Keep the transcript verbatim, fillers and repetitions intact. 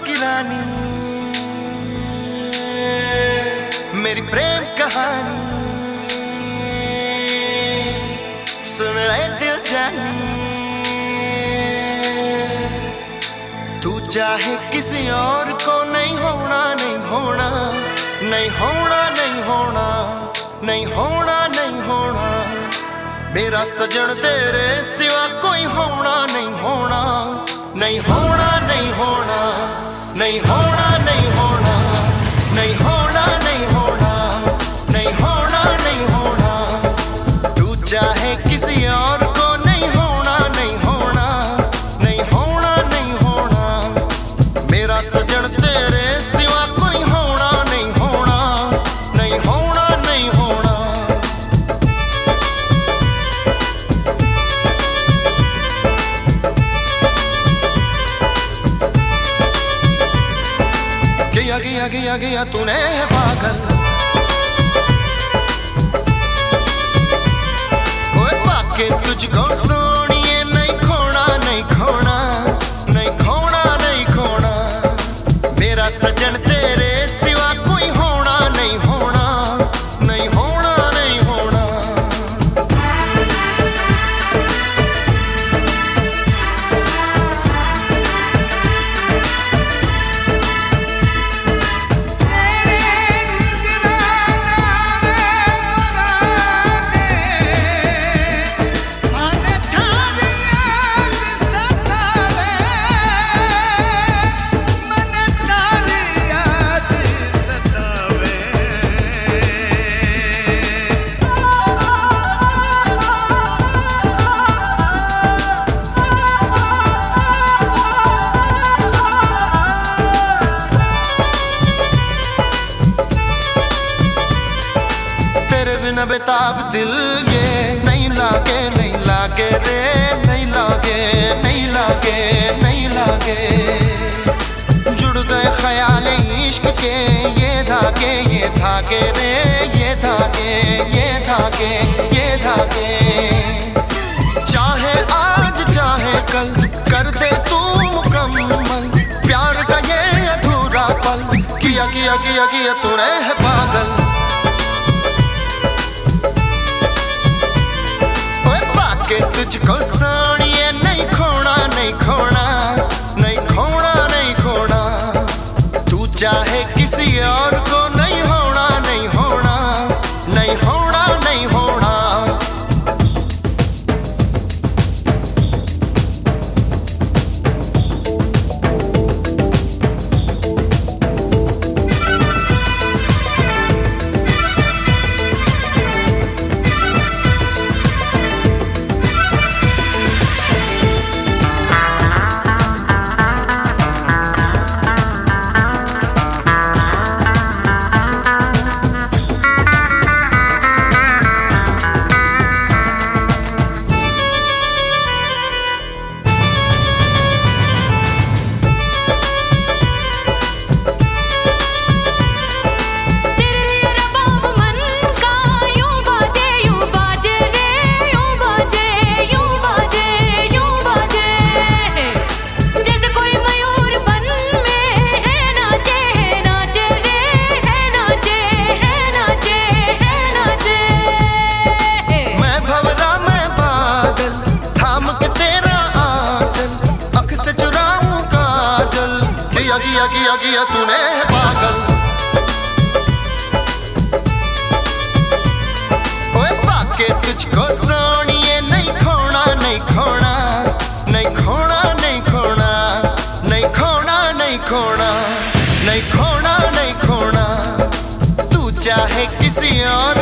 की रानी, मेरी प्रेम कहानी सुन ले दिल जानी। तू चाहे किसी और को नहीं होना, नहीं होना, नहीं होना, नहीं होना, नहीं होना, नहीं होना। मेरा सजन तेरे सिवा कोई होना नहीं होना, नहीं होना, नहीं होना, नहीं होना, नहीं होना, नहीं होना, नहीं होना, नहीं होना, नहीं होना। तू चाहे किसी और को नहीं होना, नहीं होना, नहीं होना, नहीं होना। मेरा सजन तेरे सिवा कोई होना नहीं होना, नहीं होना, नहीं होना। गया गया गया गया तूने है पागल, ओए पाके तुझको सोनिए नहीं खोना, नहीं खोना, नहीं खोना, नहीं खोना। मेरा सजन तेरे सिवा कोई होना नहीं होना, नहीं होना, नहीं होना। बेताब दिल ये नहीं लागे, नहीं लागे रे, नहीं लागे, नहीं लागे, नहीं लागे। जुड़ गए ख्याल इश्क के ये धागे, ये धागे रे, ये धागे, ये धागे, ये धागे। चाहे आज चाहे कल कर दे तू मुकम्मल प्यार का ये अधूरा पल। किया किया किया किया तूने है पागल, तुझको सोनिए नहीं खोना, नहीं खोना, नहीं खोना, नहीं खोना। तू चाहे किसी और को नहीं होना, नहीं होना, नहीं होना, नहीं होना। किया किया किया तूने है पागल, ओए पाके तुझको सोनिए नहीं खोना, नहीं खोना, नहीं खोना, नहीं खोना, नहीं खोना, नहीं खोना, नहीं खोना, नहीं खोना। तू चाहे किसी और